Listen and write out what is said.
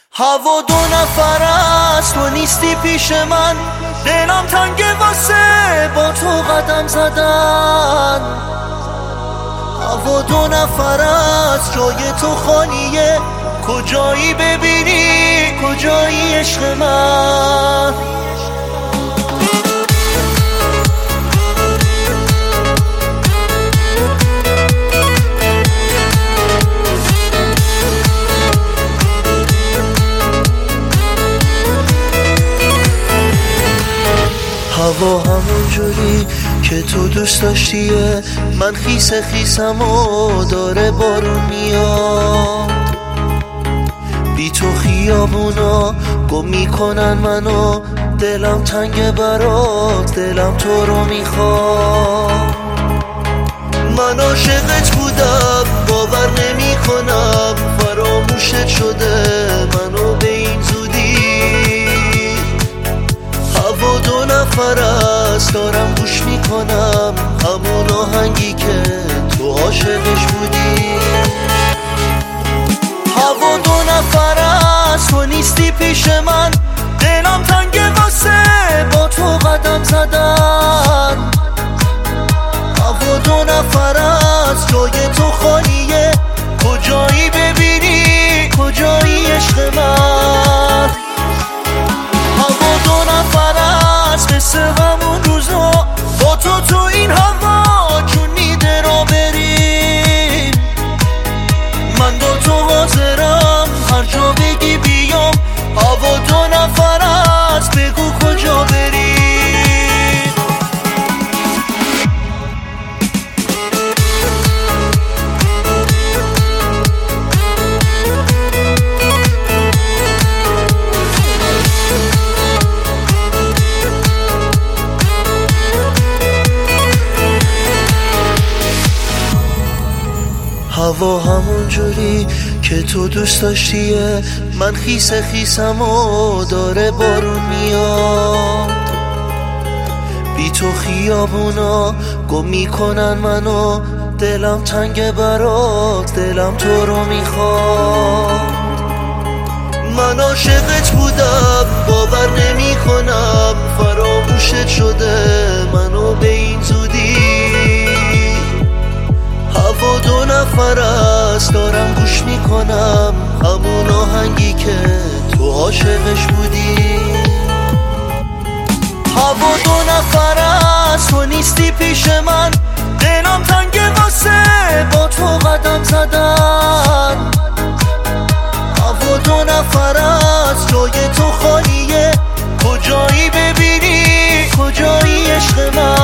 هوا دو نفر است، تو نیستی پیش من، دلم تنگه واسه با تو قدم زدن. هوا دو نفر است، جای تو خالیه، کجایی ببینی کجایی عشق من. هوا همون جوری که تو دوست داشتیه، من خیس خیسم و داره بارون میاد. بی تو خیابونا گم میکنن منو، دلم تنگه برات، دلم تو رو میخواد. من عاشقت بودم باور نمی کنم، فراموشت شده منو به این زودی. هوا دو نفر است، دارم گوش میکنم همون آهنگی که تو عاشقش بودی. هوا دو نفر است، تو نیستی پیش من، دلم تنگه واسه با تو قدم زدن. هوا دو نفر است، جای تو خالیه، کجایی ببینی کجایی عشق من. هوا دو نفر است، مثل همون روزا با تو این هوا جون میده را بریم. من با تو حاضرم هر جا بگی بیام. هوا دو نفر است، بگو کجا بریم. هوا همون جوری که تو دوست داشتیه، من خیس خیسم و داره بارون میاد. بی تو خیابونا گم میکنن منو، دلم تنگه برات، دلم تو رو میخواد. من عاشقت بودم باور نمی کنم، فراموشت شده منو به این زودی. هوا دو نفر است، دارم گوش میکنم همون آهنگی که تو عاشقش بودی. هوا دو نفر است، تو نیستی پیش من، دلم تنگه واسه با تو قدم زدن. هوا دو نفر است، جای تو خالیه، کجایی ببینی کجایی عشق من.